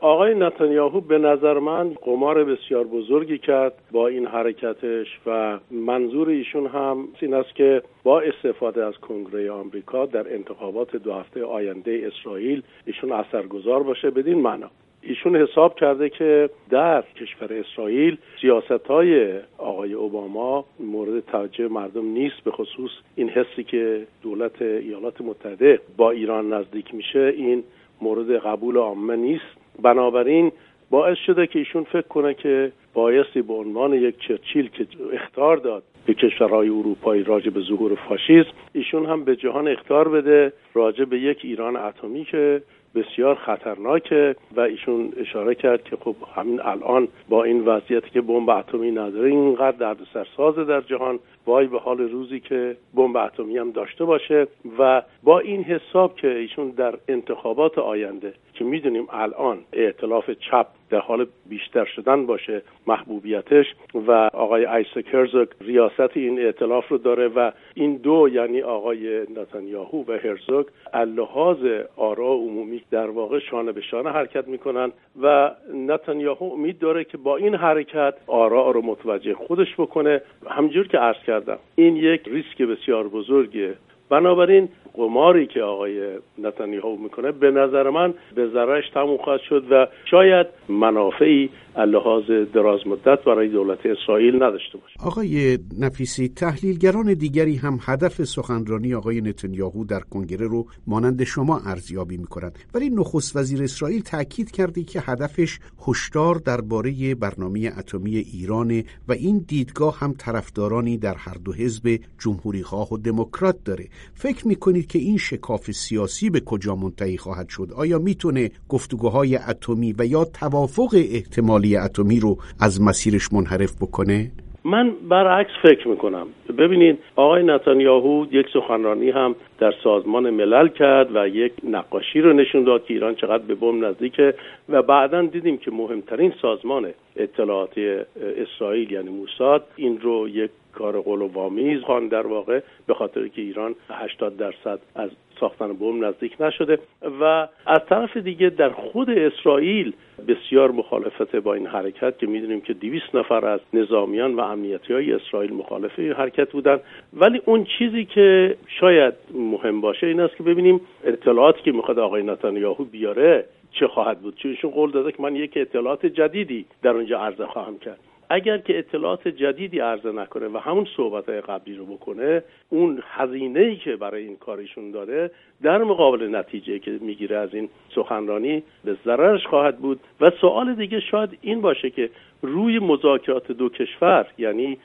آقای نتانیاهو به نظر من قمار بسیار بزرگی کرد با این حرکتش و منظور ایشون هم این است که با استفاده از کنگره آمریکا در انتخابات 2 هفته آینده اسرائیل ایشون اثرگذار باشه. بدین معنا ایشون حساب کرده که در کشور اسرائیل سیاست‌های آقای اوباما مورد توجه مردم نیست، به خصوص این حسی که دولت ایالات متحده با ایران نزدیک میشه این مورد قبول عامه نیست. بنابراین باعث شده که ایشون فکر کنه که بایستی به عنوان یک چرچیل که اخطار داد به کشورهای اروپایی راجع به ظهور فاشیسم، ایشون هم به جهان اخطار بده راجع به یک ایران اتمی که بسیار خطرناکه و ایشون اشاره کرد که خب همین الان با این وضعیتی که بمب اتمی نداره اینقدر دردسرساز در جهان، وای به حال روزی که بمب اتمی هم داشته باشه. و با این حساب که ایشون در انتخابات آینده که میدونیم الان ائتلاف چپ در حال بیشتر شدن باشه محبوبیتش و آقای آیزک هرزوگ ریاست این ائتلاف رو داره و این دو یعنی آقای نتانیاهو و هرزوگ لحاظ آراء عمومی در واقع شانه به شانه حرکت میکنن و نتانیاهو امید داره که با این حرکت آراء رو متوجه خودش بکنه. همونجور که عرض کردم این یک ریسک بسیار بزرگیه. بنابراین قماری که آقای نتانیاهو میکنه به نظر من به ضررش تموم خواهد شد و شاید منافعی لحاظ دراز مدت برای دولت اسرائیل نداشته باشه. آقای نفیسی، تحلیلگران دیگری هم هدف سخنرانی آقای نتانیاهو در کنگره رو مانند شما ارزیابی میکنند، ولی نخست وزیر اسرائیل تاکید کرده که هدفش هشدار درباره برنامه اتمی ایران و این دیدگاه هم طرفدارانی در هر دو حزب جمهوری‌خواه و دموکرات داره. فکر میکنید که این شکاف سیاسی به کجا منتهی خواهد شد؟ آیا میتونه گفتگوهای اتمی و یا توافق احتمالی اتمی رو از مسیرش منحرف بکنه؟ من برعکس فکر میکنم. ببینید آقای نتانیاهو یک سخنرانی هم در سازمان ملل کرد و یک نقاشی رو نشون داد که ایران چقدر به بمب نزدیکه و بعداً دیدیم که مهمترین سازمان اطلاعاتی اسرائیل یعنی موساد این رو یک کار قلوآمیز خواند در واقع، به خاطر که ایران 80% از ساختن بمب نزدیک نشده. و از طرف دیگه در خود اسرائیل بسیار مخالفت با این حرکت که میدونیم که 200 نفر از نظامیان و امنیتی‌های اسرائیل مخالف این حرکت بودن. ولی اون چیزی که شاید مهم باشه این است که ببینیم اطلاعاتی که میخواد آقای نتانیاهو بیاره چه خواهد بود، چون ایشون قول داده که من یک اطلاعات جدیدی در اونجا عرضه خواهم کرد. اگر که اطلاعات جدیدی عرضه نکنه و همون صحبت‌های قبلی رو بکنه، اون هزینه‌ای که برای این کارشون داره در مقابل نتیجه که میگیره از این سخنرانی به ضررش خواهد بود. و سوال دیگه شاید این باشه که روی مذاکرات دو کشور یعنی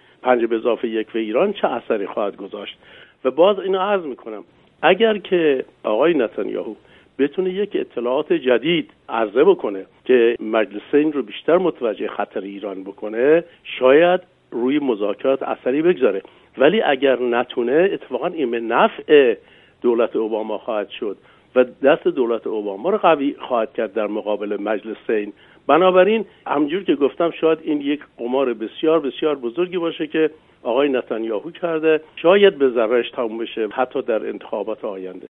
5+1 و ایران چه اثری خواهد گذاشت. و باز اینو عرض میکنم اگر که آقای نتانیاهو بتونه یک اطلاعات جدید عرضه بکنه که مجلسین رو بیشتر متوجه خطر ایران بکنه، شاید روی مذاکرات اثری بگذاره. ولی اگر نتونه اتفاقا این به نفع دولت اوباما خواهد شد و دست دولت اوباما رو قوی خواهد کرد در مقابل مجلسین. بنابراین همونجور که گفتم شاید این یک قمار بسیار بسیار بزرگی باشه که آقای نتانیاهو کرده، شاید به ضررش تموم بشه حتی در انتخابات آینده.